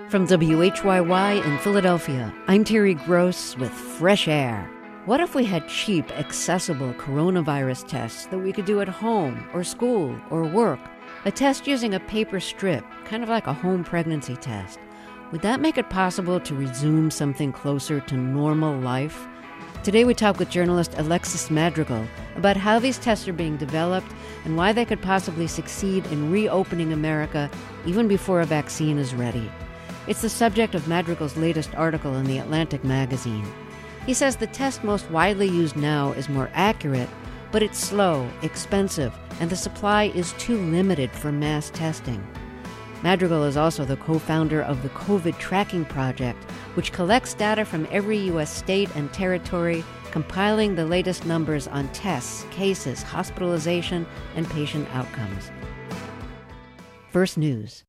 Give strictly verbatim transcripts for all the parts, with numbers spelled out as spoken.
From W H Y Y in Philadelphia, I'm Terry Gross with Fresh Air. What if we had cheap, accessible coronavirus tests that we could do at home or school or work? A test using a paper strip, kind of like a home pregnancy test. Would that make it possible to resume something closer to normal life? Today we talk with journalist Alexis Madrigal about how these tests are being developed and why they could possibly succeed in reopening America even before a vaccine is ready. It's the subject of Madrigal's latest article in The Atlantic magazine. He says the test most widely used now is more accurate, but it's slow, expensive, and the supply is too limited for mass testing. Madrigal is also the co-founder of the COVID Tracking Project, which collects data from every U S state and territory, compiling the latest numbers on tests, cases, hospitalization, and patient outcomes. First News.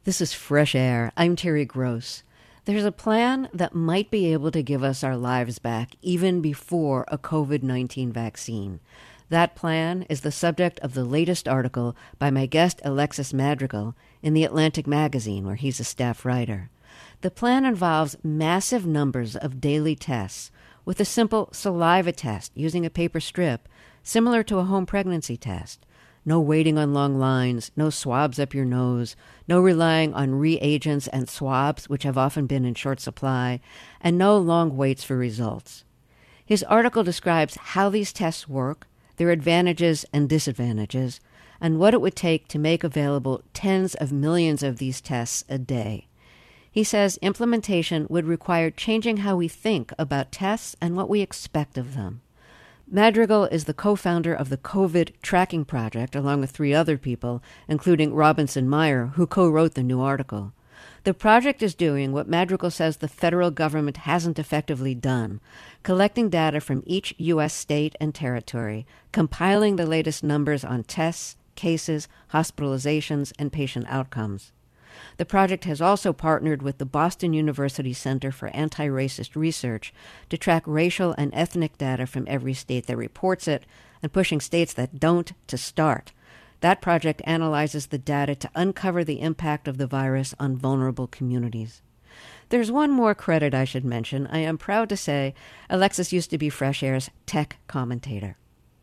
This is Fresh Air. I'm Terry Gross. There's a plan that might be able to give us our lives back even before a covid nineteen vaccine. That plan is the subject of the latest article by my guest Alexis Madrigal in The Atlantic magazine, where he's a staff writer. The plan involves massive numbers of daily tests with a simple saliva test using a paper strip, similar to a home pregnancy test. No waiting on long lines, no swabs up your nose, no relying on reagents and swabs, which have often been in short supply, and no long waits for results. His article describes how these tests work, their advantages and disadvantages, and what it would take to make available tens of millions of these tests a day. He says implementation would require changing how we think about tests and what we expect of them. Madrigal is the co-founder of the COVID Tracking Project, along with three other people, including Robinson Meyer, who co-wrote the new article. The project is doing what Madrigal says the federal government hasn't effectively done, collecting data from each U S state and territory, compiling the latest numbers on tests, cases, hospitalizations, and patient outcomes. The project has also partnered with the Boston University Center for Anti-Racist Research to track racial and ethnic data from every state that reports it and pushing states that don't to start. That project analyzes the data to uncover the impact of the virus on vulnerable communities. There's one more credit I should mention. I am proud to say Alexis used to be Fresh Air's tech commentator.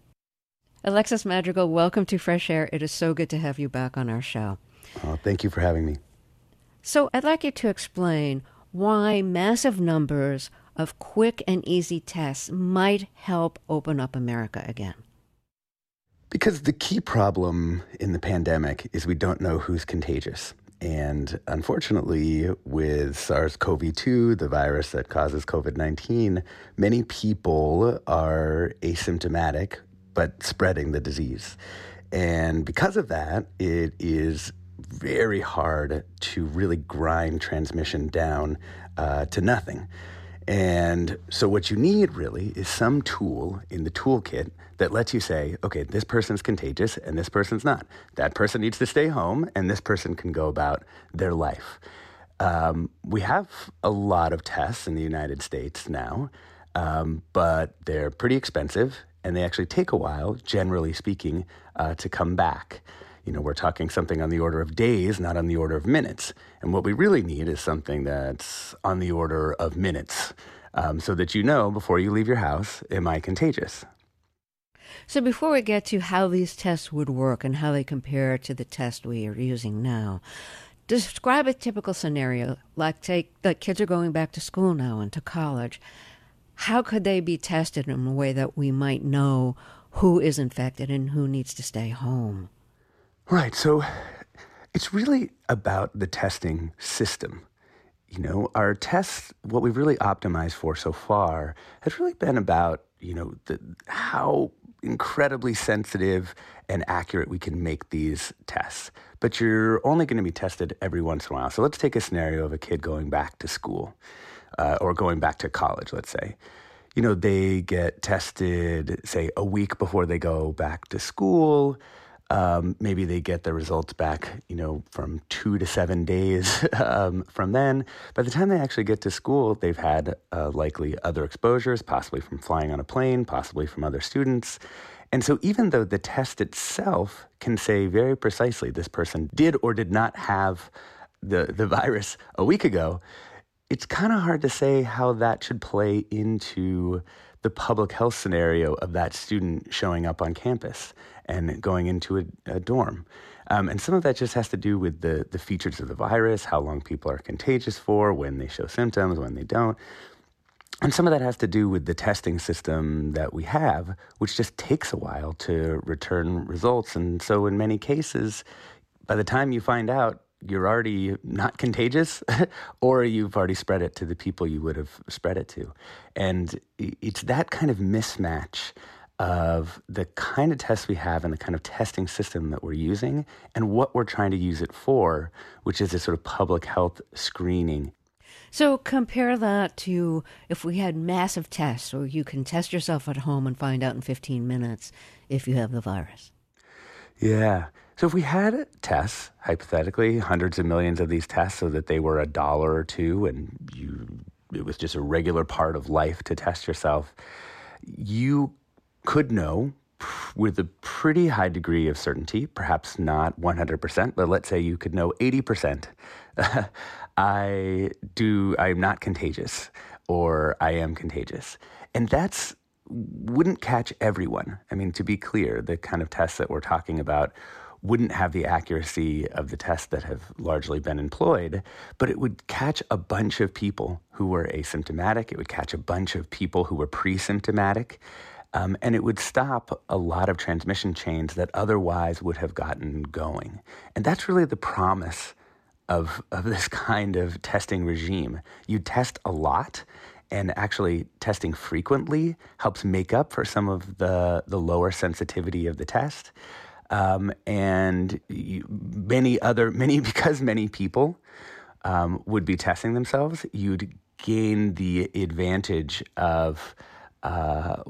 Alexis Madrigal, welcome to Fresh Air. It is so good to have you back on our show. Oh, thank you for having me. So I'd like you to explain why massive numbers of quick and easy tests might help open up America again. Because the key problem in the pandemic is we don't know who's contagious. And unfortunately, with SARS-C o V two, the virus that causes covid nineteen, many people are asymptomatic but spreading the disease. And because of that, it is very hard to really grind transmission down uh, to nothing. And so what you need really is some tool in the toolkit that lets you say, okay, this person's contagious and this person's not. That person needs to stay home and this person can go about their life. Um, we have a lot of tests in the United States now, um, but they're pretty expensive and they actually take a while, generally speaking, uh, to come back. You know, we're talking something on the order of days, not on the order of minutes. And what we really need is something that's on the order of minutes, um, so that you know before you leave your house, am I contagious? So before we get to how these tests would work and how they compare to the test we are using now, describe a typical scenario, like take that kids are going back to school now and to college. How could they be tested in a way that we might know who is infected and who needs to stay home? Right. So it's really about the testing system. You know, our tests, what we've really optimized for so far has really been about, you know, the, how incredibly sensitive and accurate we can make these tests. But you're only going to be tested every once in a while. So let's take a scenario of a kid going back to school uh, or going back to college, let's say. You know, they get tested, say, a week before they go back to school. Um, maybe they get the results back, you know, from two to seven days um, from then. By the time they actually get to school, they've had uh, likely other exposures, possibly from flying on a plane, possibly from other students. And so even though the test itself can say very precisely this person did or did not have the, the virus a week ago, it's kind of hard to say how that should play into the public health scenario of that student showing up on campus and going into a, a dorm. Um, and some of that just has to do with the, the features of the virus, how long people are contagious for, when they show symptoms, when they don't. And some of that has to do with the testing system that we have, which just takes a while to return results. And so in many cases, by the time you find out, you're already not contagious or you've already spread it to the people you would have spread it to. And it's that kind of mismatch of the kind of tests we have and the kind of testing system that we're using and what we're trying to use it for, which is a sort of public health screening. So compare that to if we had massive tests where you can test yourself at home and find out in fifteen minutes if you have the virus. Yeah. So if we had tests, hypothetically, hundreds of millions of these tests so that they were a dollar or two and you it was just a regular part of life to test yourself, you could know with a pretty high degree of certainty, perhaps not one hundred percent, but let's say you could know eighty percent. I do, I'm not contagious, or I am contagious. And that's wouldn't catch everyone. I mean, to be clear, the kind of tests that we're talking about wouldn't have the accuracy of the tests that have largely been employed, but it would catch a bunch of people who were asymptomatic. It would catch a bunch of people who were pre-symptomatic. Um, and it would stop a lot of transmission chains that otherwise would have gotten going. And that's really the promise of, of this kind of testing regime. You test a lot, and actually testing frequently helps make up for some of the, the lower sensitivity of the test. Um, and you, many other, many, because many people um, would be testing themselves, you'd gain the advantage of uh,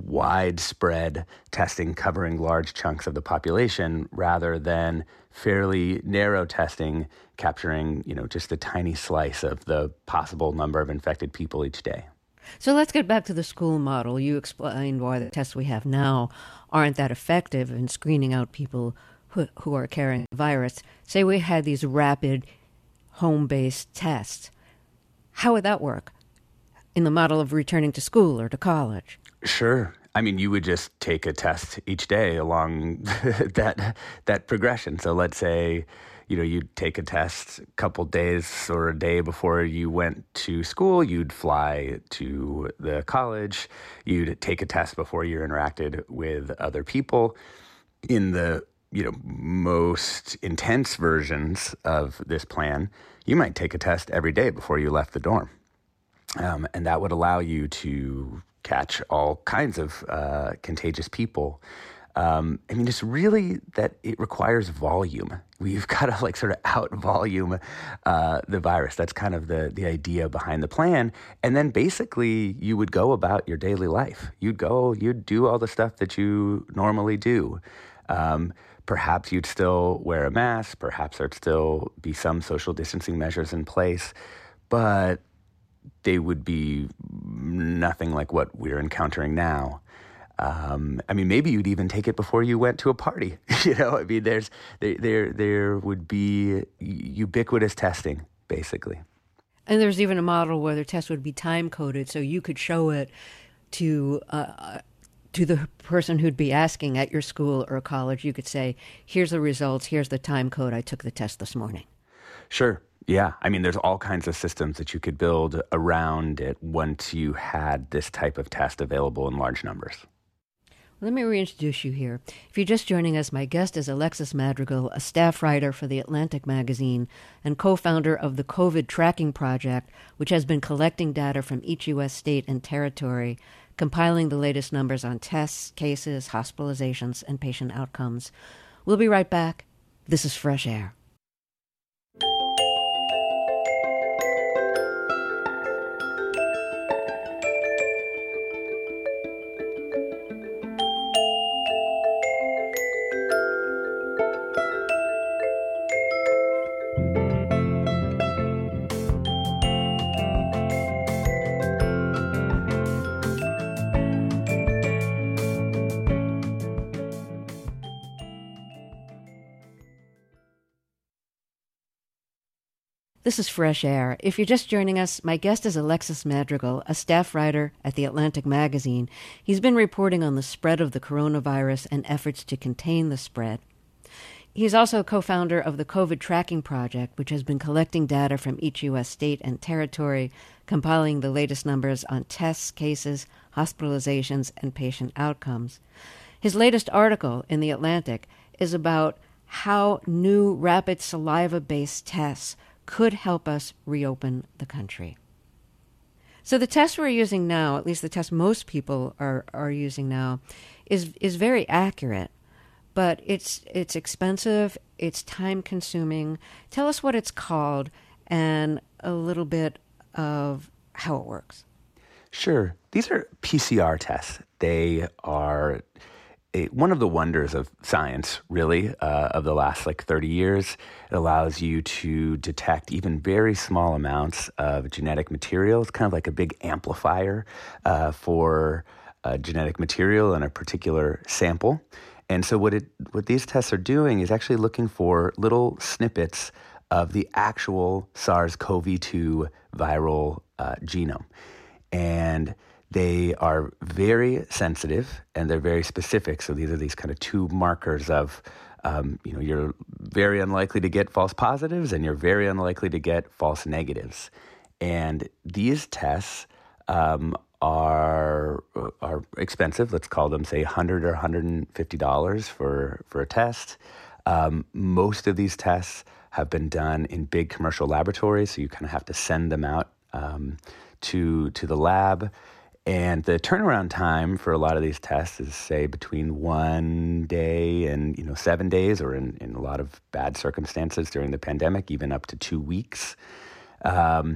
widespread testing covering large chunks of the population rather than fairly narrow testing capturing, you know, just a tiny slice of the possible number of infected people each day. So let's get back to the school model. You explained why the tests we have now aren't that effective in screening out people who, who are carrying the virus. Say we had these rapid home-based tests. How would that work in the model of returning to school or to college? Sure. I mean, you would just take a test each day along that that progression. So let's say, you know, you'd take a test a couple days or a day before you went to school. You'd fly to the college. You'd take a test before you interacted with other people. In the, you know, most intense versions of this plan, you might take a test every day before you left the dorm. Um, and that would allow you to catch all kinds of uh, contagious people. Um, I mean, it's really that it requires volume. We've got to like sort of out volume uh, the virus. That's kind of the the idea behind the plan. And then basically you would go about your daily life. You'd go, you'd do all the stuff that you normally do. Um, perhaps you'd still wear a mask. Perhaps there'd still be some social distancing measures in place. But they would be nothing like what we're encountering now. Um, I mean, maybe you'd even take it before you went to a party. You know, I mean, there's there there there would be ubiquitous testing, basically. And there's even a model where the test would be time coded, so you could show it to uh, to the person who'd be asking at your school or college. You could say, "Here's the results. Here's the time code. I took the test this morning." Sure. Yeah. I mean, there's all kinds of systems that you could build around it once you had this type of test available in large numbers. Let me reintroduce you here. If you're just joining us, my guest is Alexis Madrigal, a staff writer for The Atlantic magazine and co-founder of the COVID Tracking Project, which has been collecting data from each U S state and territory, compiling the latest numbers on tests, cases, hospitalizations, and patient outcomes. We'll be right back. This is Fresh Air. This is Fresh Air. If you're just joining us, my guest is Alexis Madrigal, a staff writer at The Atlantic magazine. He's been reporting on the spread of the coronavirus and efforts to contain the spread. He's also co-founder of the COVID Tracking Project, which has been collecting data from each U S state and territory, compiling the latest numbers on tests, cases, hospitalizations, and patient outcomes. His latest article in The Atlantic is about how new rapid saliva-based tests could help us reopen the country. So the test we're using now, at least the test most people are, are using now, is is very accurate, but it's it's expensive, it's time consuming. Tell us what it's called and a little bit of how it works. Sure. These are P C R tests. They are a, one of the wonders of science, really, uh, of the last like thirty years. It allows you to detect even very small amounts of genetic material. It's kind of like a big amplifier uh, for uh, genetic material in a particular sample. And so what it what these tests are doing is actually looking for little snippets of the actual SARS-C o V two viral uh, genome. And they are very sensitive and they're very specific. So these are these kind of two markers of, um, you know, you're very unlikely to get false positives and you're very unlikely to get false negatives. And these tests um, are are expensive. Let's call them, say, one hundred dollars or one hundred fifty dollars for, for a test. Um, most of these tests have been done in big commercial laboratories, so you kind of have to send them out um, to to the lab. And the turnaround time for a lot of these tests is, say, between one day and, you know, seven days, or in, in a lot of bad circumstances during the pandemic, even up to two weeks. Um,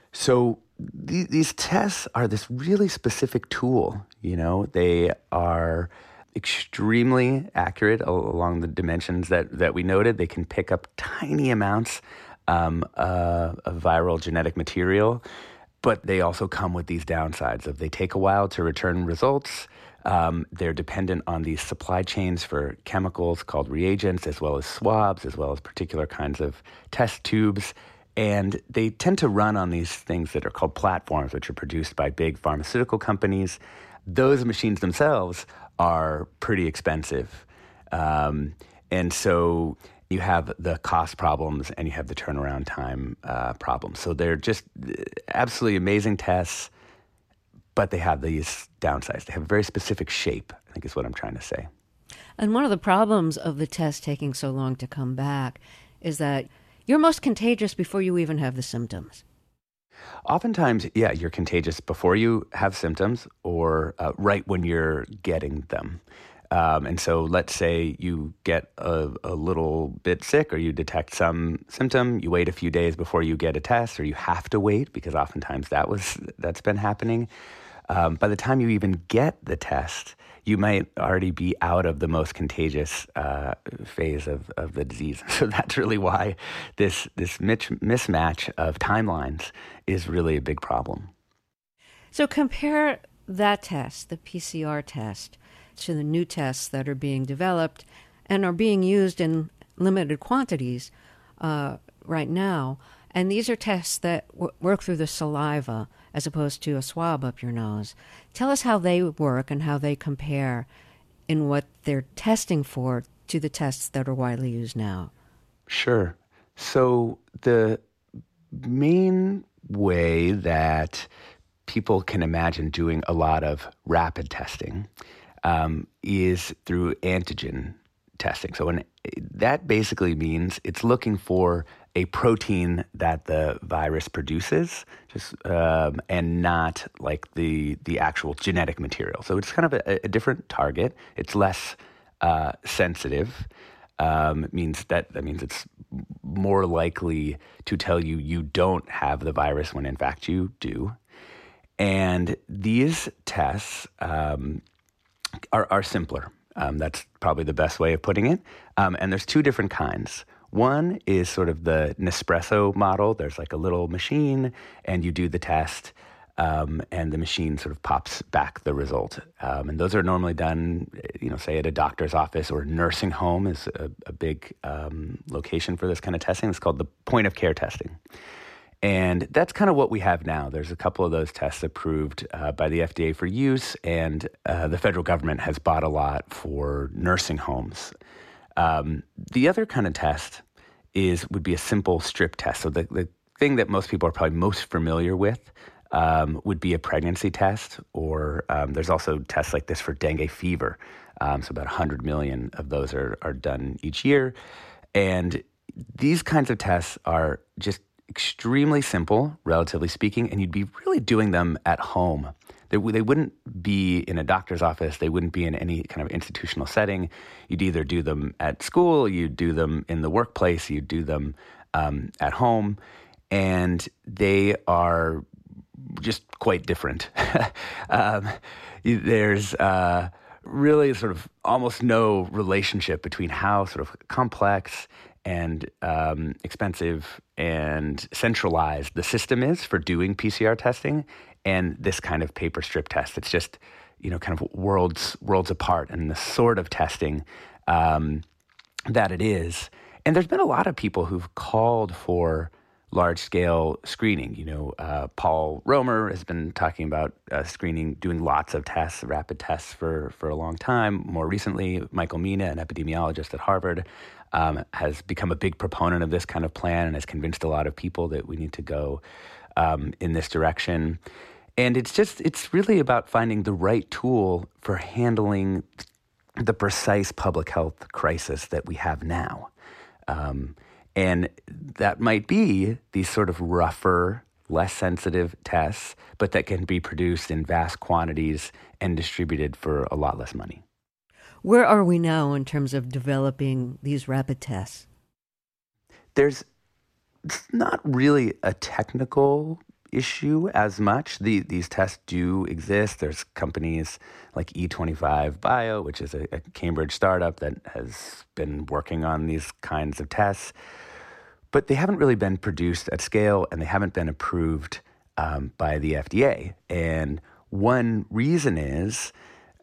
so th- these tests are this really specific tool. You know, they are extremely accurate along the dimensions that, that we noted. They can pick up tiny amounts um, uh, of viral genetic material. But they also come with these downsides of they take a while to return results. Um, they're dependent on these supply chains for chemicals called reagents, as well as swabs, as well as particular kinds of test tubes. And they tend to run on these things that are called platforms, which are produced by big pharmaceutical companies. Those machines themselves are pretty expensive. Um, and so you have the cost problems and you have the turnaround time uh, problems. So they're just absolutely amazing tests, but they have these downsides. They have a very specific shape, I think is what I'm trying to say. And one of the problems of the test taking so long to come back is that you're most contagious before you even have the symptoms. Oftentimes, yeah, you're contagious before you have symptoms or uh, right when you're getting them. Um, and so let's say you get a, a little bit sick or you detect some symptom, you wait a few days before you get a test, or you have to wait because oftentimes that was, that's been happening. Um, by the time you even get the test, you might already be out of the most contagious uh, phase of, of the disease. So that's really why this, this mitch, mismatch of timelines is really a big problem. So compare that test, the P C R test, to the new tests that are being developed and are being used in limited quantities uh, right now. And these are tests that w- work through the saliva as opposed to a swab up your nose. Tell us how they work and how they compare in what they're testing for to the tests that are widely used now. Sure. So the main way that people can imagine doing a lot of rapid testing um, is through antigen testing. So when, that basically means it's looking for a protein that the virus produces, just um, and not like the the actual genetic material. So it's kind of a, a different target. It's less uh, sensitive. Um, it means that that means it's more likely to tell you you don't have the virus when in fact you do. And these tests um, are, are simpler. Um, that's probably the best way of putting it. Um, and there's two different kinds. One is sort of the Nespresso model. There's like a little machine, and you do the test, um, and the machine sort of pops back the result. Um, and those are normally done, you know, say at a doctor's office or a nursing home is a, a big um, location for this kind of testing. It's called the point of care testing. And that's kind of what we have now. There's a couple of those tests approved uh, by the F D A for use, and uh, the federal government has bought a lot for nursing homes. Um, the other kind of test is would be a simple strip test. So the, the thing that most people are probably most familiar with um, would be a pregnancy test, or um, there's also tests like this for dengue fever. Um, so about one hundred million of those are, are done each year. And these kinds of tests are just extremely simple, relatively speaking, and you'd be really doing them at home. They, they wouldn't be in a doctor's office. They wouldn't be in any kind of institutional setting. You'd either do them at school, you'd do them in the workplace, you'd do them um, at home, and they are just quite different. um, there's uh, really sort of almost no relationship between how sort of complex and um, expensive and centralized the system is for doing P C R testing and this kind of paper strip test. It's just, you know, kind of worlds worlds apart in the sort of testing um, that it is. And there's been a lot of people who've called for large-scale screening. You know, uh, Paul Romer has been talking about uh, screening, doing lots of tests, rapid tests for, for a long time. More recently, Michael Mina, an epidemiologist at Harvard, um, has become a big proponent of this kind of plan and has convinced a lot of people that we need to go um, in this direction. And it's just, it's really about finding the right tool for handling the precise public health crisis that we have now. Um, And that might be these sort of rougher, less sensitive tests, but that can be produced in vast quantities and distributed for a lot less money. Where are we now in terms of developing these rapid tests? There's not really a technical issue as much. The, these tests do exist. There's companies like E twenty-five Bio, which is a, a Cambridge startup that has been working on these kinds of tests. But they haven't really been produced at scale, and they haven't been approved um, by the F D A. And one reason is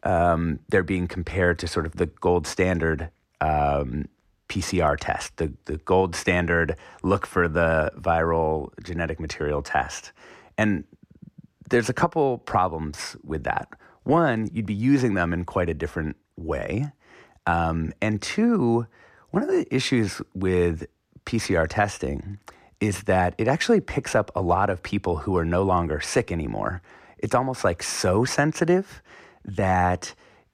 um, they're being compared to sort of the gold standard um, P C R test, the, the gold standard look for the viral genetic material test. And there's a couple problems with that. One, you'd be using them in quite a different way. Um, and two, one of the issues with P C R testing is that it actually picks up a lot of people who are no longer sick anymore. It's almost like so sensitive that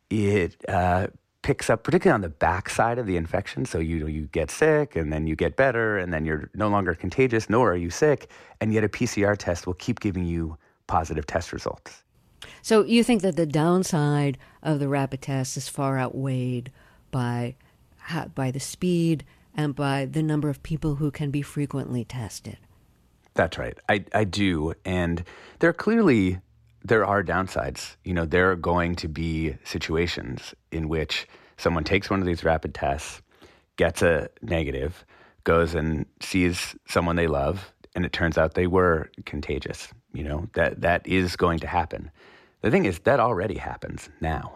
it uh, picks up, particularly on the backside of the infection. So you you get sick and then you get better and then you're no longer contagious, nor are you sick. And yet a P C R test will keep giving you positive test results. So you think that the downside of the rapid test is far outweighed by by the speed and by the number of people who can be frequently tested? That's right. I, I do. And there are clearly, there are downsides. You know, there are going to be situations in which someone takes one of these rapid tests, gets a negative, goes and sees someone they love, and it turns out they were contagious. You know, that that is going to happen. The thing is, that already happens now.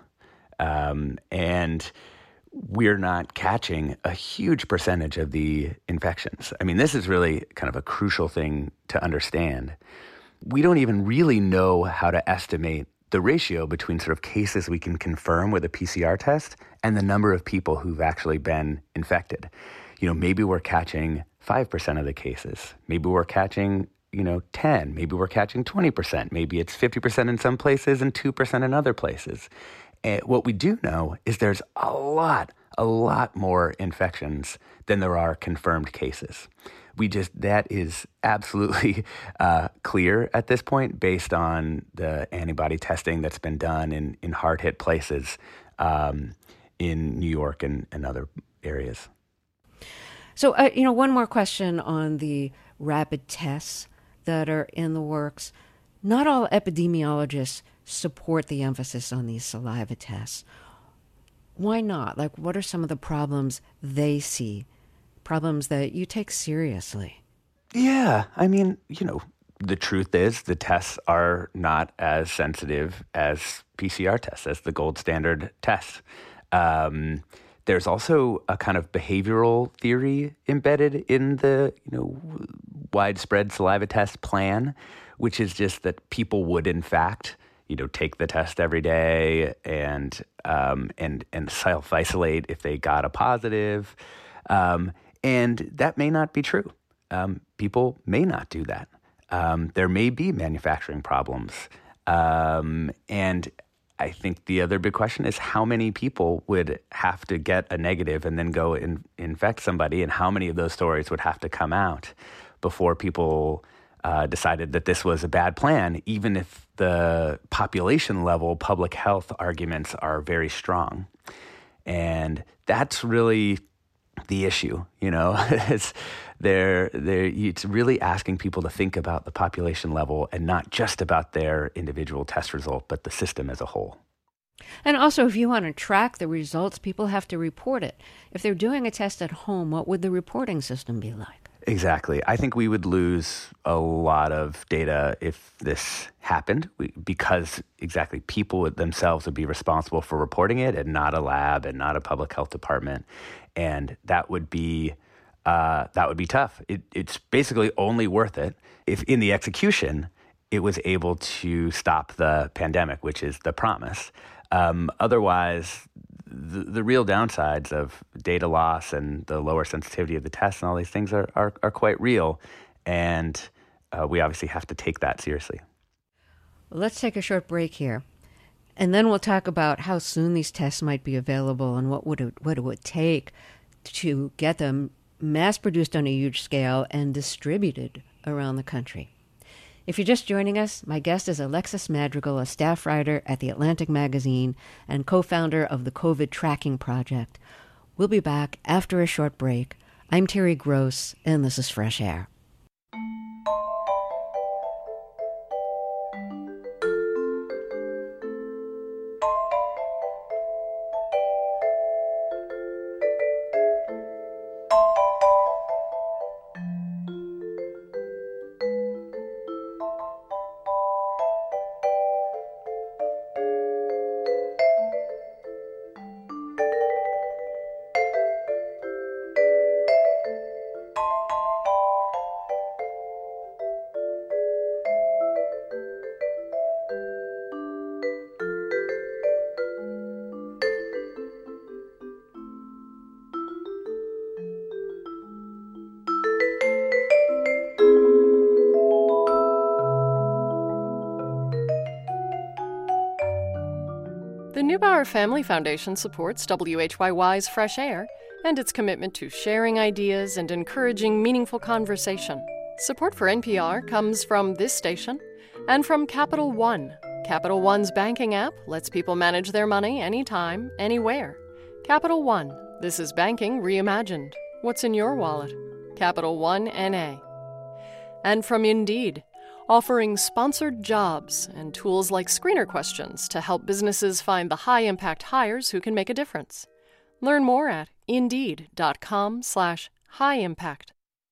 Um, and we're not catching a huge percentage of the infections. I mean, this is really kind of a crucial thing to understand. We don't even really know how to estimate the ratio between sort of cases we can confirm with a P C R test and the number of people who've actually been infected. You know, maybe we're catching five percent of the cases. Maybe we're catching, you know, ten. Maybe we're catching twenty percent. Maybe it's fifty percent in some places and two percent in other places. And what we do know is there's a lot, a lot more infections than there are confirmed cases. We just, that is absolutely uh, clear at this point based on the antibody testing that's been done in, in hard-hit places um, in New York and, and other areas. So, uh, you know, one more question on the rapid tests that are in the works. Not all epidemiologists support the emphasis on these saliva tests. Why not? Like, what are some of the problems they see? Problems that you take seriously? Yeah, I mean, you know, the truth is the tests are not as sensitive as P C R tests, as the gold standard tests. Um, there's also a kind of behavioral theory embedded in the, you know, widespread saliva test plan, which is just that people would, in fact, you know, take the test every day and um, and and self-isolate if they got a positive. Um, and that may not be true. Um, people may not do that. Um, there may be manufacturing problems. Um, and I think the other big question is how many people would have to get a negative and then go and infect somebody, and how many of those stories would have to come out before people uh, decided that this was a bad plan, even if the population level public health arguments are very strong. And that's really the issue, you know. it's they're, they're, it's really asking people to think about the population level and not just about their individual test result, but the system as a whole. And also, if you want to track the results, people have to report it. If they're doing a test at home, what would the reporting system be like? Exactly. I think we would lose a lot of data if this happened we, because exactly people themselves would be responsible for reporting it and not a lab and not a public health department. And that would be uh, that would be tough. It, it's basically only worth it if in the execution it was able to stop the pandemic, which is the promise. Um, otherwise, the, the real downsides of data loss and the lower sensitivity of the tests and all these things are, are, are quite real. And uh, we obviously have to take that seriously. Well, let's take a short break here. And then we'll talk about how soon these tests might be available and what would it, what it would take to get them mass-produced on a huge scale and distributed around the country. If you're just joining us, my guest is Alexis Madrigal, a staff writer at The Atlantic Magazine and co-founder of the COVID Tracking Project. We'll be back after a short break. I'm Terry Gross, and this is Fresh Air. The Neubauer Family Foundation supports W H Y Y's Fresh Air and its commitment to sharing ideas and encouraging meaningful conversation. Support for N P R comes from this station and from Capital One. Capital One's banking app lets people manage their money anytime, anywhere. Capital One. This is banking reimagined. What's in your wallet? Capital One N A. And from Indeed, offering sponsored jobs and tools like screener questions to help businesses find the high-impact hires who can make a difference. Learn more at indeed.com slash high-impact.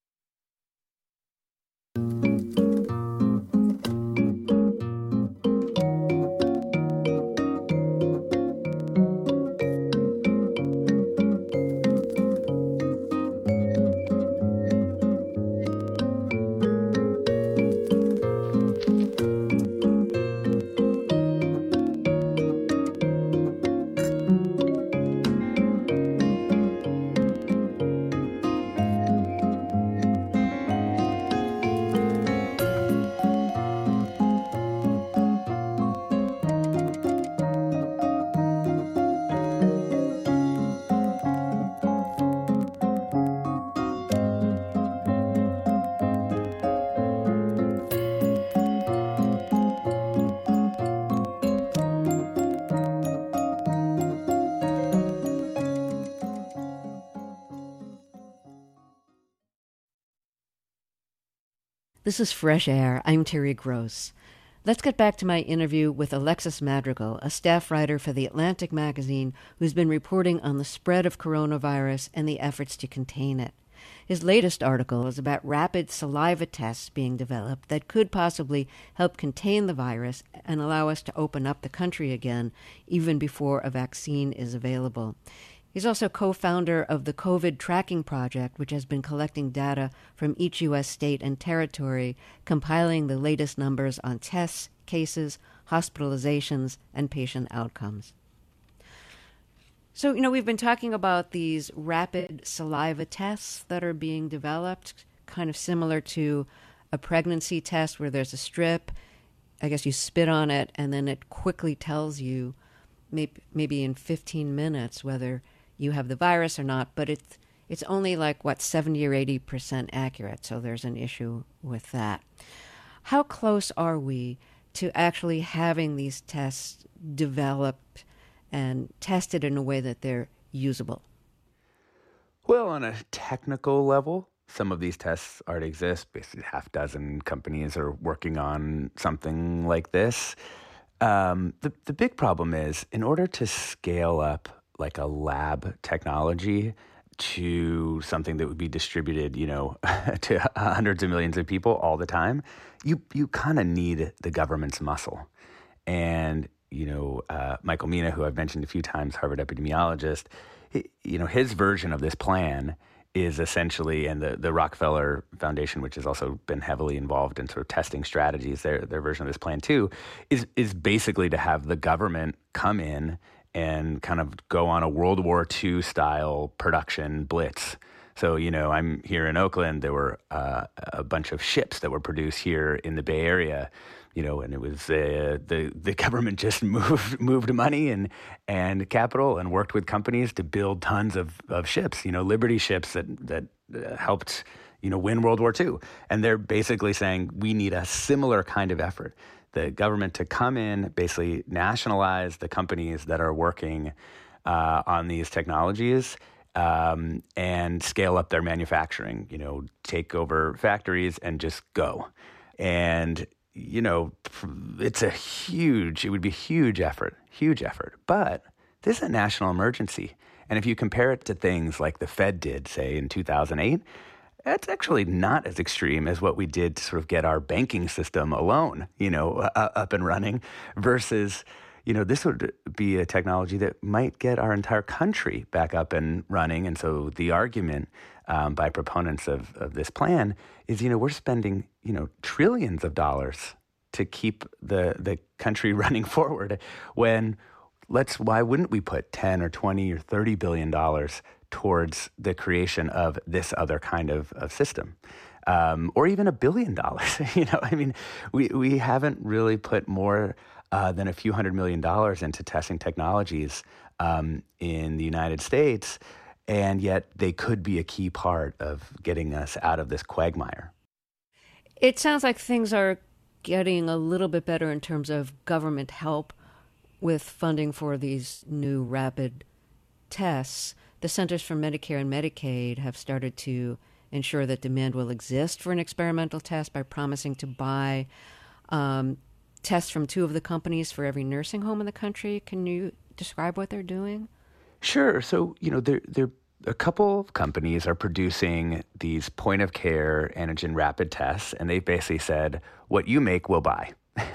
This is Fresh Air. I'm Terry Gross. Let's get back to my interview with Alexis Madrigal, a staff writer for The Atlantic Magazine who's been reporting on the spread of coronavirus and the efforts to contain it. His latest article is about rapid saliva tests being developed that could possibly help contain the virus and allow us to open up the country again, even before a vaccine is available. He's also co-founder of the COVID Tracking Project, which has been collecting data from each U S state and territory, compiling the latest numbers on tests, cases, hospitalizations, and patient outcomes. So, you know, we've been talking about these rapid saliva tests that are being developed, kind of similar to a pregnancy test where there's a strip. I guess you spit on it, and then it quickly tells you, maybe, maybe in fifteen minutes, whether you have the virus or not, but it's it's only like, what, seventy or eighty percent accurate, so there's an issue with that. How close are we to actually having these tests developed and tested in a way that they're usable? Well, on a technical level, some of these tests already exist. Basically, half dozen companies are working on something like this. Um, the, the big problem is, in order to scale up like a lab technology to something that would be distributed, you know, to hundreds of millions of people all the time, you you kind of need the government's muscle. And, you know, uh, Michael Mina, who I've mentioned a few times, Harvard epidemiologist, he, you know, his version of this plan is essentially, and the, the Rockefeller Foundation, which has also been heavily involved in sort of testing strategies, their their version of this plan too, is is basically to have the government come in and kind of go on a World War Two style production blitz. So, you know, I'm here in Oakland. There were uh, a bunch of ships that were produced here in the Bay Area, you know, and it was uh, the the government just moved moved money and and capital and worked with companies to build tons of, of ships, you know, Liberty ships that that uh, helped, you know, win World War Two. And they're basically saying we need a similar kind of effort. The government to come in, basically nationalize the companies that are working uh, on these technologies, um, and scale up their manufacturing, you know, take over factories and just go. And, you know, it's a huge, it would be a huge effort, huge effort. But this is a national emergency. And if you compare it to things like the Fed did, say, in two thousand eight, that's actually not as extreme as what we did to sort of get our banking system alone, you know, uh, up and running, versus, you know, this would be a technology that might get our entire country back up and running. And so the argument um, by proponents of, of this plan is, you know, we're spending, you know, trillions of dollars to keep the the country running forward when let's, why wouldn't we put ten or twenty or thirty billion dollars towards the creation of this other kind of, of system, um, or even a billion dollars. You know, I mean, we, we haven't really put more uh, than a few hundred million dollars into testing technologies um, in the United States, and yet they could be a key part of getting us out of this quagmire. It sounds like things are getting a little bit better in terms of government help with funding for these new rapid tests. The Centers for Medicare and Medicaid have started to ensure that demand will exist for an experimental test by promising to buy um, tests from two of the companies for every nursing home in the country. Can you describe what they're doing? Sure. So, you know, there, there, a couple of companies are producing these point-of-care antigen rapid tests, and they've basically said, what you make, we'll buy.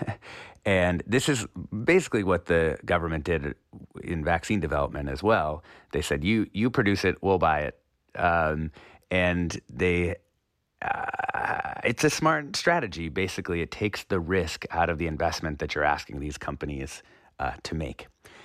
And this is basically what the government did in vaccine development as well. They said, you you produce it, we'll buy it. Um, and they, uh, it's a smart strategy. Basically, it takes the risk out of the investment that you're asking these companies uh, to make.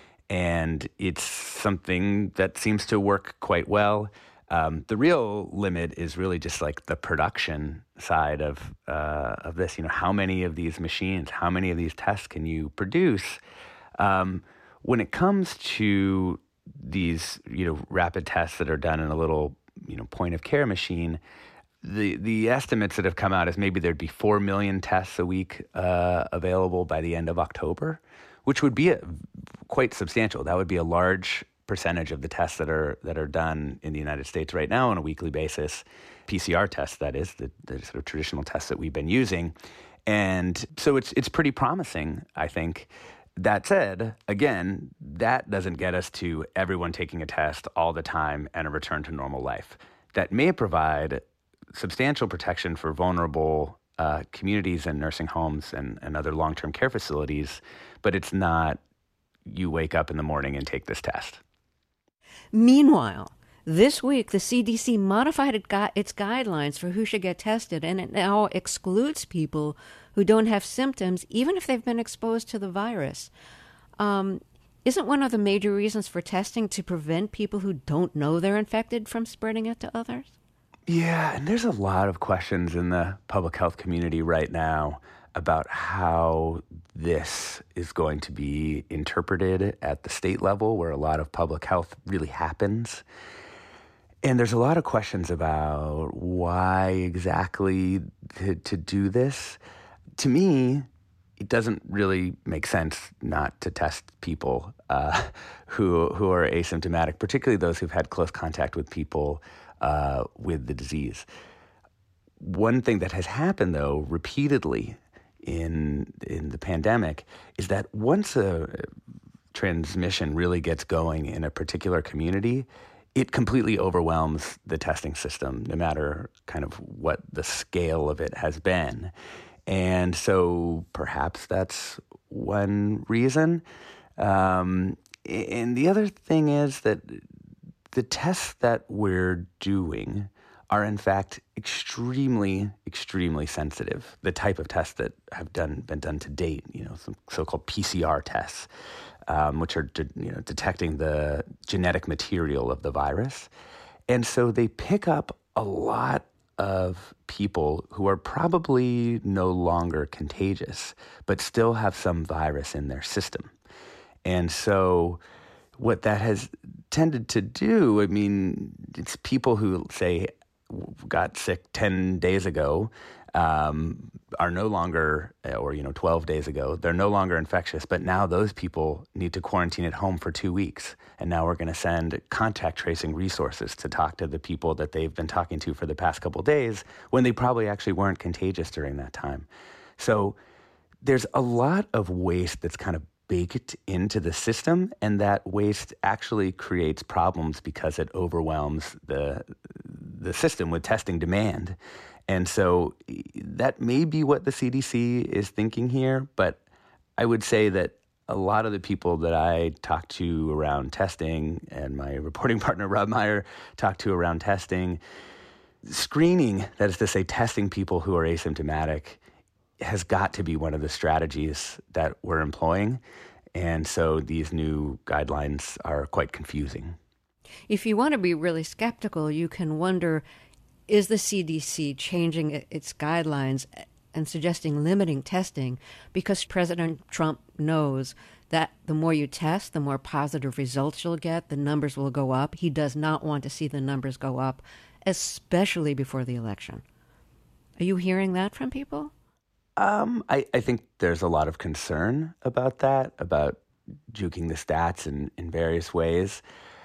And it's something that seems to work quite well. Um, the real limit is really just like the production side of uh, of this. You know, how many of these machines, how many of these tests can you produce? Um, when it comes to these, you know, rapid tests that are done in a little, you know, point of care machine, the the estimates that have come out is maybe there'd be four million tests a week uh, available by the end of October, which would be a, quite substantial. That would be a large percentage of the tests that are that are done in the United States right now on a weekly basis, P C R tests, that is, the, the sort of traditional tests that we've been using. And so it's it's pretty promising, I think. That said, again, that doesn't get us to everyone taking a test all the time and a return to normal life. That may provide substantial protection for vulnerable uh, communities and nursing homes and, and other long-term care facilities, but it's not you wake up in the morning and take this test. Meanwhile, this week, the C D C modified it gu- its guidelines for who should get tested, and it now excludes people who don't have symptoms, even if they've been exposed to the virus. Um, isn't one of the major reasons for testing to prevent people who don't know they're infected from spreading it to others? Yeah, and there's a lot of questions in the public health community right now about how this is going to be interpreted at the state level, where a lot of public health really happens. And there's a lot of questions about why exactly to, to do this. To me, it doesn't really make sense not to test people uh, who who are asymptomatic, particularly those who've had close contact with people uh, with the disease. One thing that has happened, though, repeatedly in in the pandemic is that once a transmission really gets going in a particular community, it completely overwhelms the testing system, no matter kind of what the scale of it has been. And so perhaps that's one reason. Um, and the other thing is that the tests that we're doing are in fact extremely, extremely sensitive. The type of tests that have done been done to date, you know, some so-called P C R tests, um, which are de- you know detecting the genetic material of the virus, and so they pick up a lot of people who are probably no longer contagious, but still have some virus in their system, and so what that has tended to do, I mean, it's people who say got sick ten days ago um, are no longer, or, you know, twelve days ago, they're no longer infectious, but now those people need to quarantine at home for two weeks. And now we're going to send contact tracing resources to talk to the people that they've been talking to for the past couple of days when they probably actually weren't contagious during that time. So there's a lot of waste that's kind of baked into the system, and that waste actually creates problems because it overwhelms the the system with testing demand. And so that may be what the C D C is thinking here, but I would say that a lot of the people that I talk to around testing, and my reporting partner Rob Meyer talked to around testing, screening, that is to say testing people who are asymptomatic, has got to be one of the strategies that we're employing. And so these new guidelines are quite confusing. If you want to be really skeptical, you can wonder, is the C D C changing its guidelines and suggesting limiting testing because President Trump knows that the more you test, the more positive results you'll get, the numbers will go up. He does not want to see the numbers go up, especially before the election. Are you hearing that from people? Um, I, I think there's a lot of concern about that, about juking the stats in, in various ways.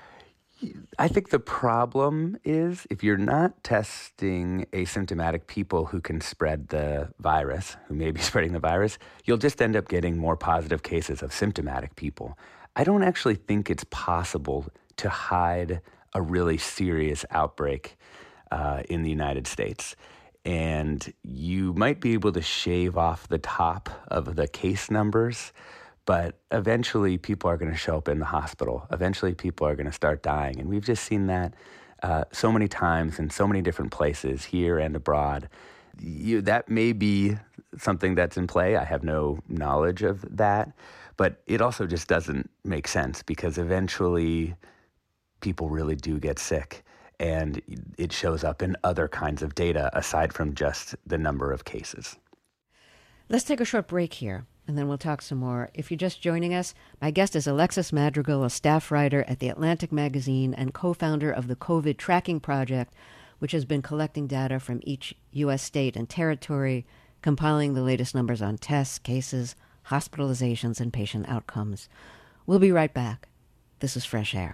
I think the problem is if you're not testing asymptomatic people who can spread the virus, who may be spreading the virus, you'll just end up getting more positive cases of symptomatic people. I don't actually think it's possible to hide a really serious outbreak uh, in the United States. And you might be able to shave off the top of the case numbers, but eventually people are going to show up in the hospital. Eventually people are going to start dying. And we've just seen that uh, so many times in so many different places, here and abroad. You, that may be something that's in play. I have no knowledge of that. But it also just doesn't make sense because eventually people really do get sick. And it shows up in other kinds of data aside from just the number of cases. Let's take a short break here, and then we'll talk some more. If you're just joining us, my guest is Alexis Madrigal, a staff writer at The Atlantic magazine and co-founder of the COVID Tracking Project, which has been collecting data from each U S state and territory, compiling the latest numbers on tests, cases, hospitalizations, and patient outcomes. We'll be right back. This is Fresh Air.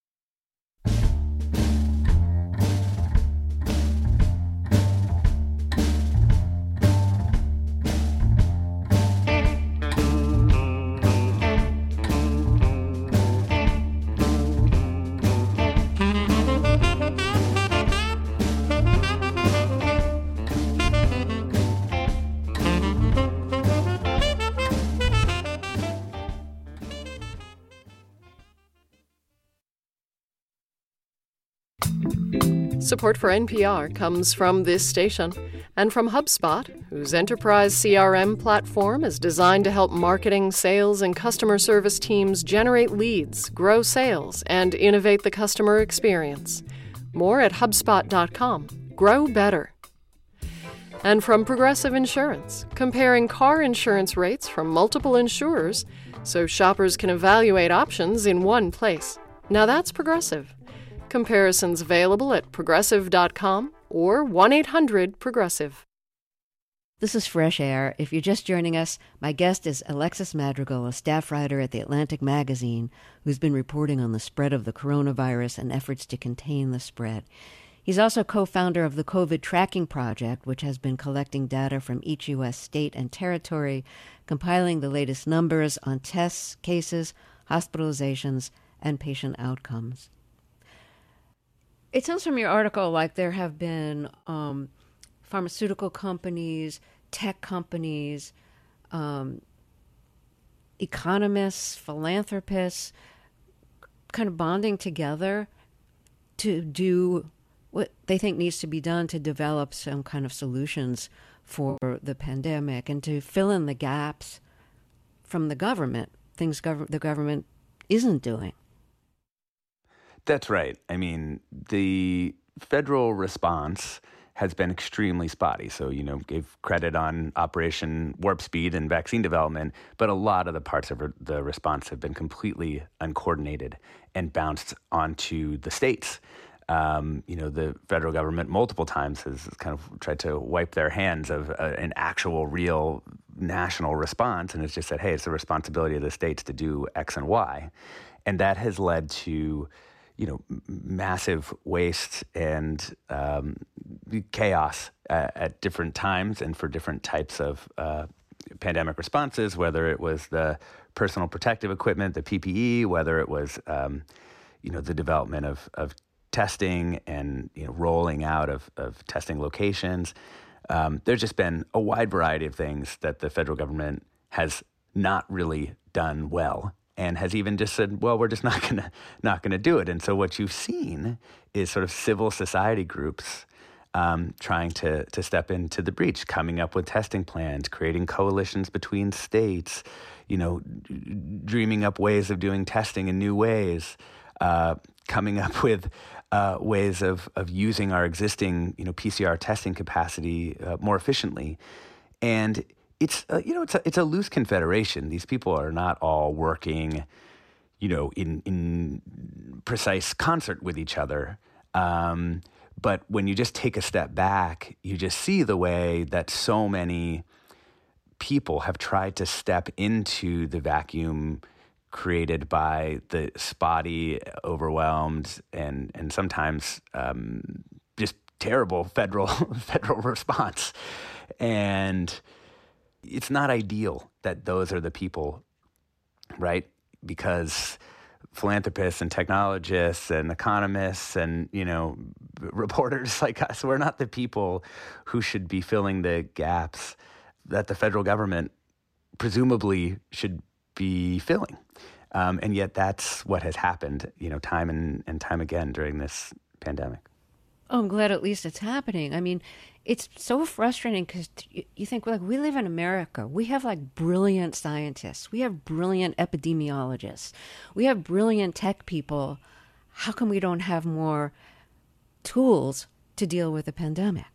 Support for N P R comes from this station and from HubSpot, whose enterprise C R M platform is designed to help marketing, sales, and customer service teams generate leads, grow sales, and innovate the customer experience. More at HubSpot dot com. Grow better. And from Progressive Insurance, comparing car insurance rates from multiple insurers so shoppers can evaluate options in one place. Now that's Progressive. Comparisons available at progressive dot com or one eight hundred progressive. This is Fresh Air. If you're just joining us, my guest is Alexis Madrigal, a staff writer at The Atlantic magazine, who's been reporting on the spread of the coronavirus and efforts to contain the spread. He's also co-founder of the COVID Tracking Project, which has been collecting data from each U S state and territory, compiling the latest numbers on tests, cases, hospitalizations, and patient outcomes. It sounds from your article like there have been um, pharmaceutical companies, tech companies, um, economists, philanthropists, kind of bonding together to do what they think needs to be done to develop some kind of solutions for the pandemic and to fill in the gaps from the government, things gov- the government isn't doing. That's right. I mean, the federal response has been extremely spotty. So, you know, gave credit on Operation Warp Speed and vaccine development, but a lot of the parts of the response have been completely uncoordinated and bounced onto the states. Um, you know, the federal government multiple times has kind of tried to wipe their hands of uh, an actual, real national response, and it's just said, hey, it's the responsibility of the states to do X and Y. And that has led to, you know, massive waste and um, chaos at, at different times and for different types of uh, pandemic responses, whether it was the personal protective equipment, the P P E, whether it was, um, you know, the development of, of testing and, you know, rolling out of, of testing locations. Um, there's just been a wide variety of things that the federal government has not really done well, and has even just said, well, we're just not gonna not gonna do it. And so what you've seen is sort of civil society groups um, trying to to step into the breach, coming up with testing plans, creating coalitions between states, you know, d- dreaming up ways of doing testing in new ways, uh, coming up with uh, ways of of using our existing, you know, P C R testing capacity uh, more efficiently. And It's uh, you know it's a, it's a loose confederation. These people are not all working, you know, in in precise concert with each other. Um, but when you just take a step back, you just see the way that so many people have tried to step into the vacuum created by the spotty, overwhelmed, and and sometimes um, just terrible federal federal response. And it's not ideal that those are the people, right? Because philanthropists and technologists and economists and, you know, reporters like us, we're not the people who should be filling the gaps that the federal government presumably should be filling. Um, and yet that's what has happened, you know, time and, and time again during this pandemic. Oh, I'm glad at least it's happening. I mean, it's so frustrating because you think, like, we live in America. We have, like, brilliant scientists. We have brilliant epidemiologists. We have brilliant tech people. How come we don't have more tools to deal with the pandemic?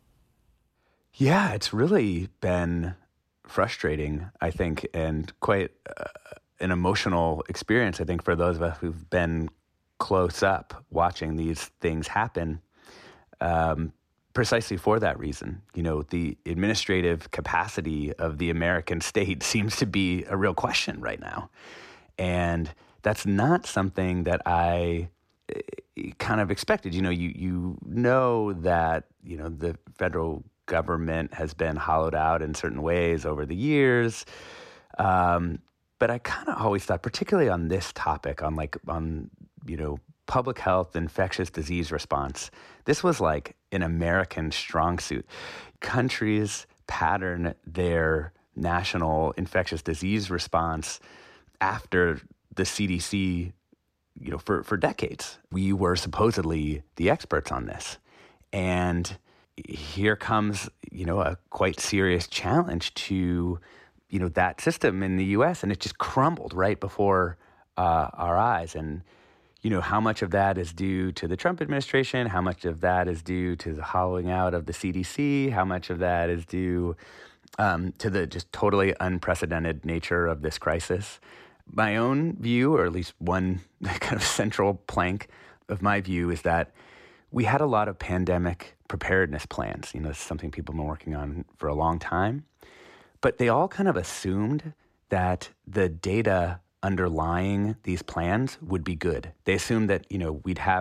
Yeah, it's really been frustrating, I think, and quite uh, an emotional experience, I think, for those of us who've been close up watching these things happen. Um, precisely for that reason, you know, the administrative capacity of the American state seems to be a real question right now. And that's not something that I kind of expected. You know, you, you know that, you know, the federal government has been hollowed out in certain ways over the years. Um, but I kind of always thought, particularly on this topic, on like, on, you know, public health, infectious disease response, this was like an American strong suit. Countries pattern their national infectious disease response after the C D C, you know, for, for decades. We were supposedly the experts on this. And here comes, you know, a quite serious challenge to, you know, that system in the U S, and it just crumbled right before uh, our eyes. And you know, how much of that is due to the Trump administration? How much of that is due to the hollowing out of the C D C? How much of that is due um, to the just totally unprecedented nature of this crisis? My own view, or at least one kind of central plank of my view, is that we had a lot of pandemic preparedness plans. You know, this is something people have been working on for a long time. But they all kind of assumed that the data underlying these plans would be good. They assumed that, you know, we'd have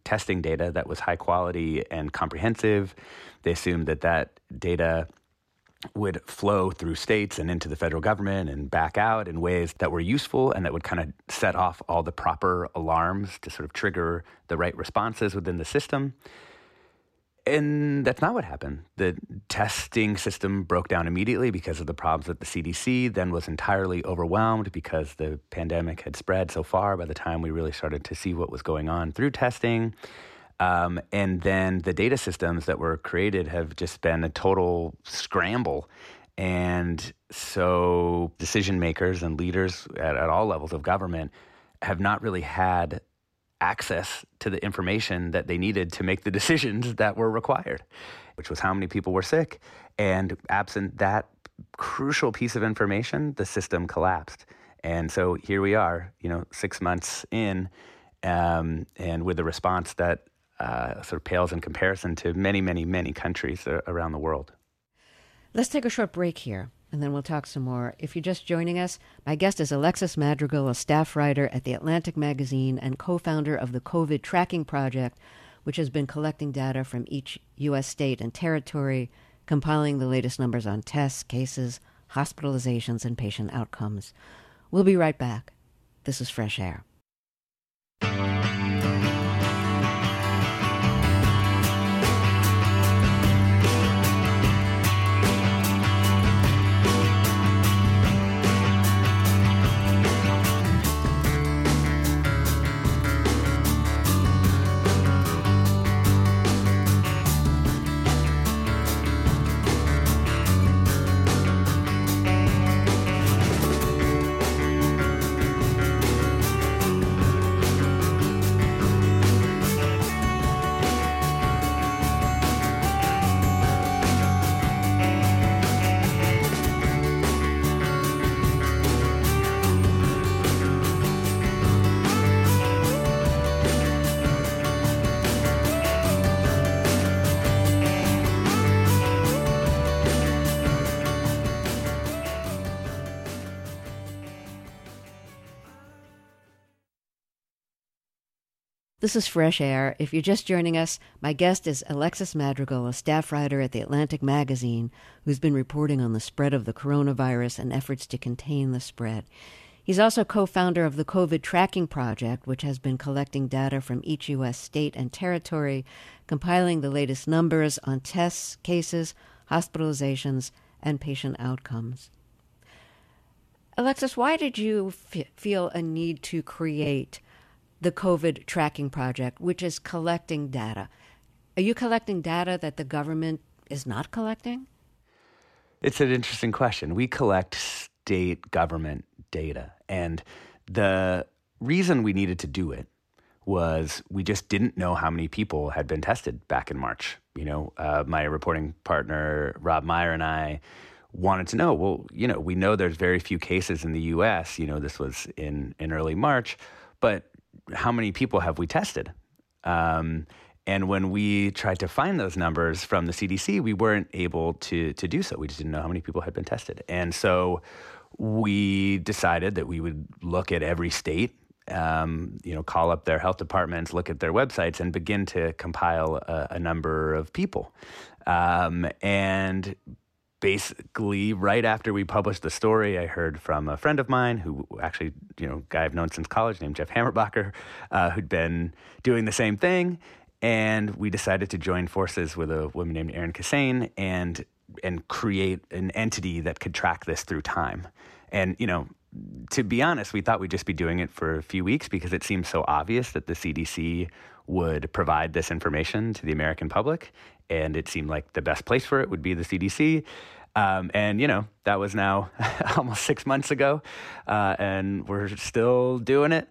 testing data that was high quality and comprehensive. They assumed that that data would flow through states and into the federal government and back out in ways that were useful and that would kind of set off all the proper alarms to sort of trigger the right responses within the system. And that's not what happened. The testing system broke down immediately because of the problems at the C D C, then was entirely overwhelmed because the pandemic had spread so far by the time we really started to see what was going on through testing. Um, and then the data systems that were created have just been a total scramble. And so decision makers and leaders at, at all levels of government have not really had access to the information that they needed to make the decisions that were required, which was how many people were sick. And absent that crucial piece of information, the system collapsed. And so here we are, you know, six months in, um, and with a response that uh, sort of pales in comparison to many, many, many countries around the world. Let's take a short break here, and then we'll talk some more. If you're just joining us, my guest is Alexis Madrigal, a staff writer at The Atlantic magazine and co-founder of the COVID Tracking Project, which has been collecting data from each U S state and territory, compiling the latest numbers on tests, cases, hospitalizations, and patient outcomes. We'll be right back. This is Fresh Air. This is Fresh Air. If you're just joining us, my guest is Alexis Madrigal, a staff writer at The Atlantic magazine, who's been reporting on the spread of the coronavirus and efforts to contain the spread. He's also co-founder of the COVID Tracking Project, which has been collecting data from each U S state and territory, compiling the latest numbers on tests, cases, hospitalizations, and patient outcomes. Alexis, why did you f- feel a need to create the COVID Tracking Project, which is collecting data? Are you collecting data that the government is not collecting? It's an interesting question. We collect state government data, and the reason we needed to do it was we just didn't know how many people had been tested back in March. You know, uh, my reporting partner, Rob Meyer, and I wanted to know, well, you know, we know there's very few cases in the U S, you know, this was in, in early March, but how many people have we tested? Um, and when we tried to find those numbers from the C D C, we weren't able to to do so. We just didn't know how many people had been tested. And so we decided that we would look at every state, um, you know, call up their health departments, look at their websites, and begin to compile a, a number of people. Um, and basically, right after we published the story, I heard from a friend of mine who actually, you know, a guy I've known since college named Jeff Hammerbacher, uh, who'd been doing the same thing. And we decided to join forces with a woman named Erin Kassane and and create an entity that could track this through time. And, you know, to be honest, we thought we'd just be doing it for a few weeks because it seemed so obvious that the C D C would provide this information to the American public. And it seemed like the best place for it would be the C D C. Um, and, you know, that was now almost six months ago. Uh, and we're still doing it.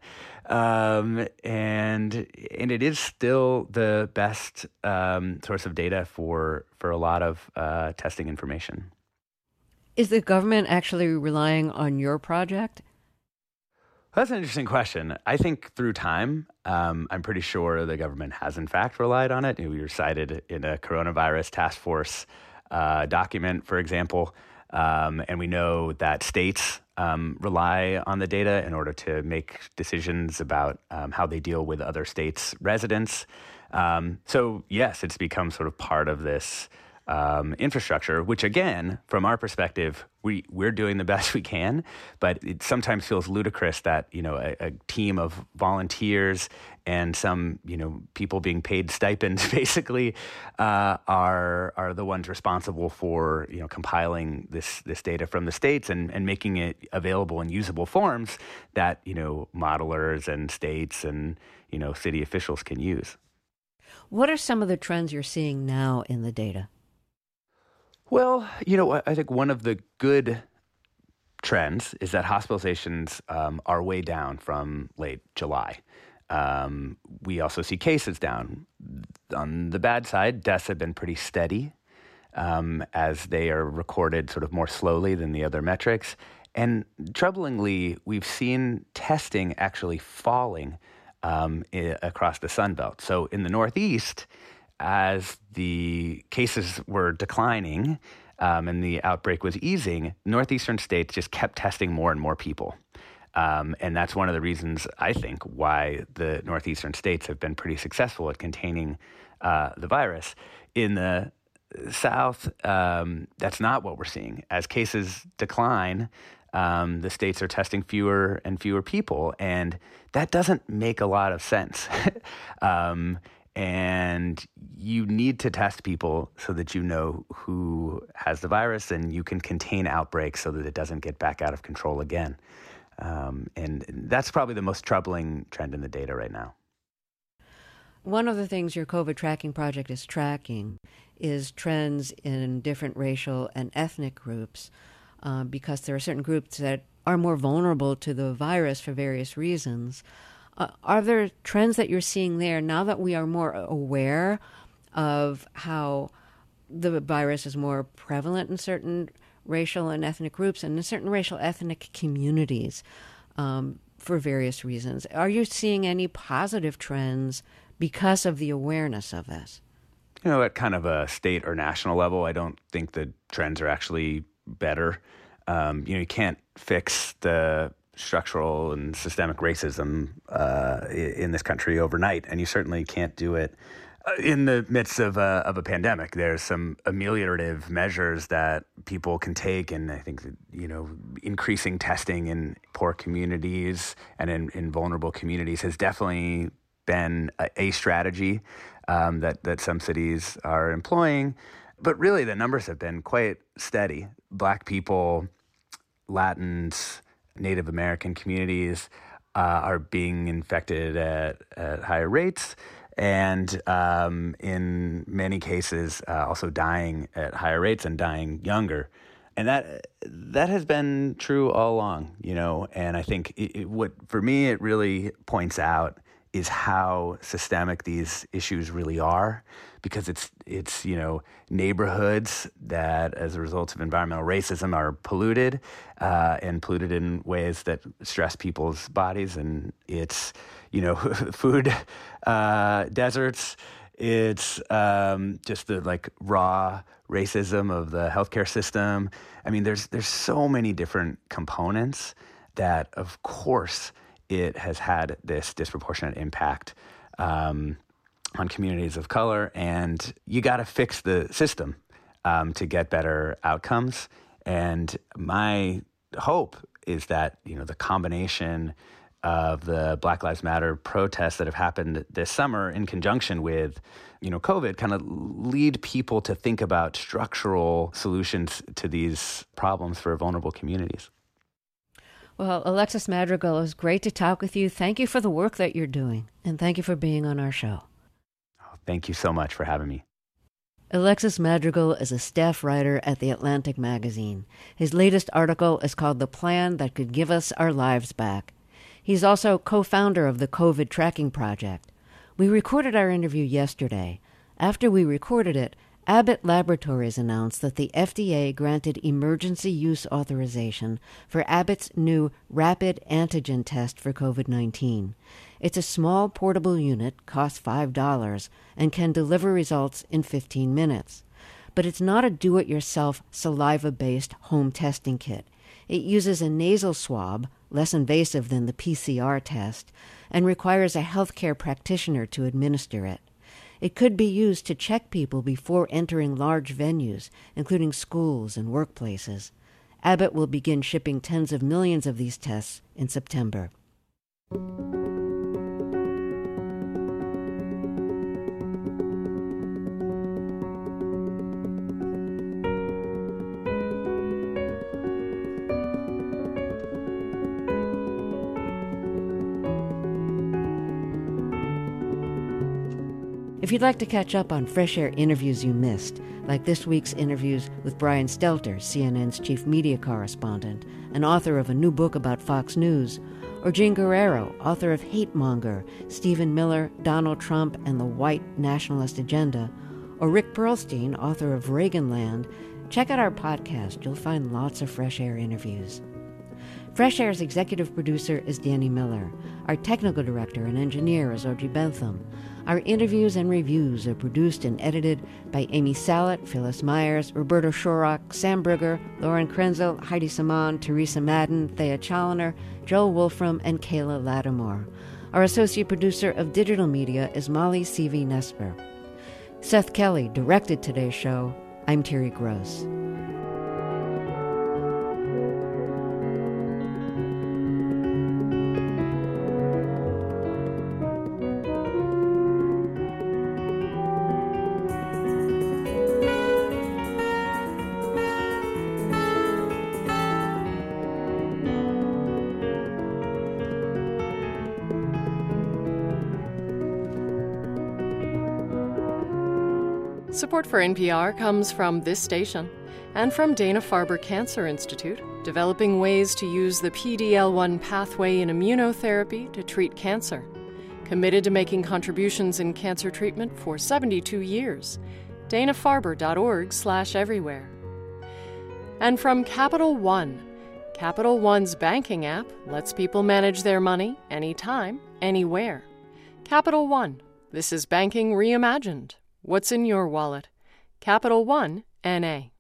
Um, and and it is still the best um, source of data for, for a lot of uh, testing information. Is the government actually relying on your project? That's an interesting question. I think through time, um, I'm pretty sure the government has in fact relied on it. We were cited in a coronavirus task force uh, document, for example, um, and we know that states um, rely on the data in order to make decisions about um, how they deal with other states' residents. Um, so yes, it's become sort of part of this um, infrastructure, which again, from our perspective, we, we're doing the best we can, but it sometimes feels ludicrous that, you know, a, a team of volunteers and some, you know, people being paid stipends basically uh, are are the ones responsible for, you know, compiling this this data from the states and, and making it available in usable forms that, you know, modelers and states and, you know, city officials can use. What are some of the trends you're seeing now in the data? Well, you know, I think one of the good trends is that hospitalizations um, are way down from late July. Um, we also see cases down. On the bad side, deaths have been pretty steady um, as they are recorded sort of more slowly than the other metrics. And troublingly, we've seen testing actually falling um, I- across the Sun Belt. So in the Northeast, as the cases were declining um, and the outbreak was easing, northeastern states just kept testing more and more people. Um, and that's one of the reasons, I think, why the northeastern states have been pretty successful at containing uh, the virus. In the South, um, that's not what we're seeing. As cases decline, um, the states are testing fewer and fewer people, and that doesn't make a lot of sense. um, And you need to test people so that you know who has the virus and you can contain outbreaks so that it doesn't get back out of control again. Um, and that's probably the most troubling trend in the data right now. One of the things your COVID tracking project is tracking is trends in different racial and ethnic groups, uh, because there are certain groups that are more vulnerable to the virus for various reasons. Uh, are there trends that you're seeing there now that we are more aware of how the virus is more prevalent in certain racial and ethnic groups and in certain racial ethnic communities um, for various reasons? Are you seeing any positive trends because of the awareness of this? You know, at kind of a state or national level, I don't think the trends are actually better. Um, you know, you can't fix the structural and systemic racism uh, in this country overnight, and you certainly can't do it in the midst of a, of a pandemic. There's some ameliorative measures that people can take, and I think that, you know, increasing testing in poor communities and in, in vulnerable communities has definitely been a, a strategy um, that that some cities are employing. But really, the numbers have been quite steady. Black people, Latins, Native American communities uh, are being infected at, at higher rates, and um, in many cases uh, also dying at higher rates and dying younger. And that that has been true all along, you know. And I think it, it, what for me it really points out is how systemic these issues really are, because it's it's you know neighborhoods that, as a result of environmental racism, are polluted uh, and polluted in ways that stress people's bodies, and it's you know food uh, deserts. It's um, just the like raw racism of the healthcare system. I mean, there's there's so many different components that, of course, it has had this disproportionate impact um, on communities of color, and you got to fix the system um, to get better outcomes. And my hope is that, you know, the combination of the Black Lives Matter protests that have happened this summer in conjunction with, you know, COVID kind of lead people to think about structural solutions to these problems for vulnerable communities. Well, Alexis Madrigal, it was great to talk with you. Thank you for the work that you're doing, and thank you for being on our show. Oh, thank you so much for having me. Alexis Madrigal is a staff writer at The Atlantic magazine. His latest article is called The Plan That Could Give Us Our Lives Back. He's also co-founder of the COVID Tracking Project. We recorded our interview yesterday. After we recorded it, Abbott Laboratories announced that the F D A granted emergency use authorization for Abbott's new rapid antigen test for COVID nineteen. It's a small portable unit, costs five dollars, and can deliver results in fifteen minutes. but it's not a do-it-yourself saliva-based home testing kit. It uses a nasal swab, less invasive than the P C R test, and requires a healthcare practitioner to administer it. It could be used to check people before entering large venues, including schools and workplaces. Abbott will begin shipping tens of millions of these tests in September. If you'd like to catch up on Fresh Air interviews you missed, like this week's interviews with Brian Stelter, C N N's chief media correspondent and author of a new book about Fox News, or Jean Guerrero, author of Hate Monger, Stephen Miller, Donald Trump, and the White Nationalist Agenda, or Rick Perlstein, author of Reaganland, check out our podcast. You'll find lots of Fresh Air interviews. Fresh Air's executive producer is Danny Miller. Our technical director and engineer is Audrey Bentham. Our interviews and reviews are produced and edited by Amy Salet, Phyllis Myers, Roberto Shorrock, Sam Brugger, Lauren Krenzel, Heidi Saman, Teresa Madden, Thea Challoner, Joel Wolfram, and Kayla Lattimore. Our associate producer of digital media is Molly C V Nesper. Seth Kelly directed today's show. I'm Terry Gross. Support for N P R comes from this station and from Dana-Farber Cancer Institute, developing ways to use the P D L one pathway in immunotherapy to treat cancer. Committed to making contributions in cancer treatment for seventy-two years. dana farber dot org slash everywhere. And from Capital One. Capital One's banking app lets people manage their money anytime, anywhere. Capital One. This is banking reimagined. What's in your wallet? Capital One, N A